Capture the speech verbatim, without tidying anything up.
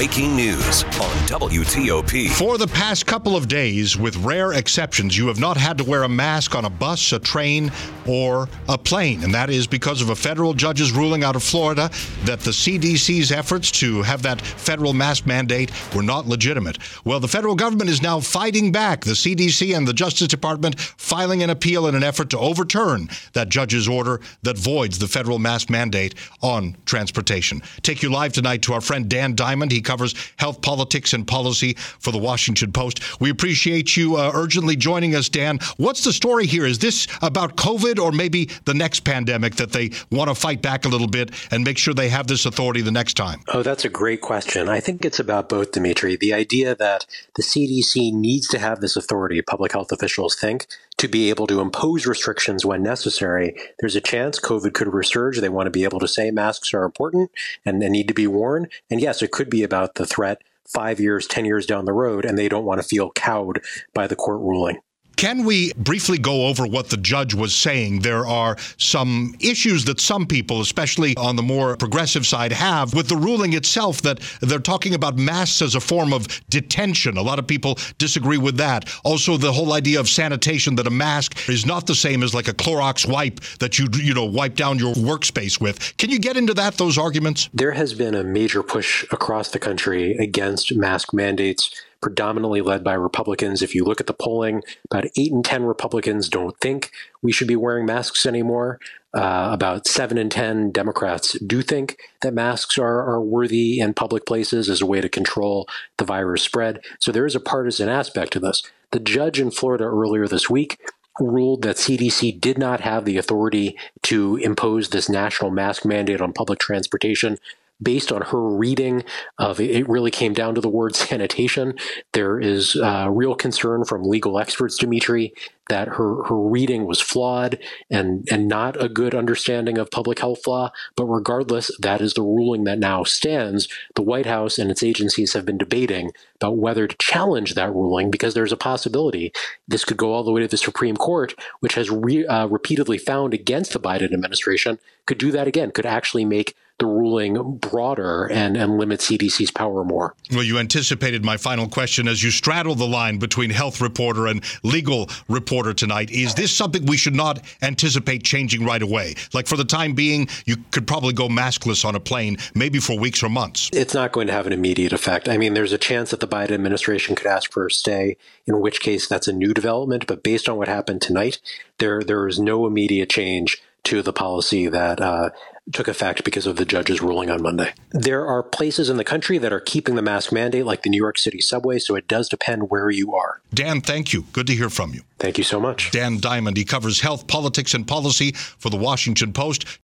breaking news on W T O P. For the past couple of days, with rare exceptions, you have not had to wear a mask on a bus, a train, or a plane. And that is because of a federal judge's ruling out of Florida that the C D C's efforts to have that federal mask mandate were not legitimate. Well, the federal government is now fighting back. The C D C and the Justice Department filing an appeal in an effort to overturn that judge's order that voids the federal mask mandate on transportation. Take you live tonight to our friend Dan Diamond. He covers health, politics, and policy for the Washington Post. We appreciate you uh, urgently joining us, Dan. What's the story here? Is this about COVID or maybe the next pandemic that they want to fight back a little bit and make sure they have this authority the next time? Oh, that's a great question. I think it's about both, Dimitri. The idea that the C D C needs to have this authority, public health officials think, to be able to impose restrictions when necessary. There's a chance COVID could resurge. They want to be able to say masks are important and they need to be worn. And yes, it could be about the threat five years, ten years down the road, and they don't want to feel cowed by the court ruling. Can we briefly go over what the judge was saying? There are some issues that some people, especially on the more progressive side, have with the ruling itself, that they're talking about masks as a form of detention. A lot of people disagree with that. Also, the whole idea of sanitation, that a mask is not the same as like a Clorox wipe that you, you know, wipe down your workspace with. Can you get into that, those arguments? There has been a major push across the country against mask mandates, predominantly led by Republicans. If you look at the polling, about eight in ten Republicans don't think we should be wearing masks anymore. Uh, about seven in ten Democrats do think that masks are, are worthy in public places as a way to control the virus spread. So there is a partisan aspect to this. The judge in Florida earlier this week ruled that C D C did not have the authority to impose this national mask mandate on public transportation. Based on her reading of it, it really came down to the word sanitation. There is uh, real concern from legal experts, Dimitri, that her, her reading was flawed and, and not a good understanding of public health law. But regardless, that is the ruling that now stands. The White House and its agencies have been debating about whether to challenge that ruling, because there's a possibility this could go all the way to the Supreme Court, which has re, uh, repeatedly found against the Biden administration, could do that again, could actually make the ruling broader and, and limit C D C's power more. Well, you anticipated my final question as you straddle the line between health reporter and legal reporter tonight. Is this something we should not anticipate changing right away? Like, for the time being, you could probably go maskless on a plane, maybe for weeks or months. It's not going to have an immediate effect. I mean, there's a chance that the Biden administration could ask for a stay, in which case that's a new development. But based on what happened tonight, there there is no immediate change to the policy that uh, took effect because of the judge's ruling on Monday. There are places in the country that are keeping the mask mandate, like the New York City subway, so it does depend where you are. Dan, thank you. Good to hear from you. Thank you so much. Dan Diamond, he covers health, politics, and policy for the Washington Post.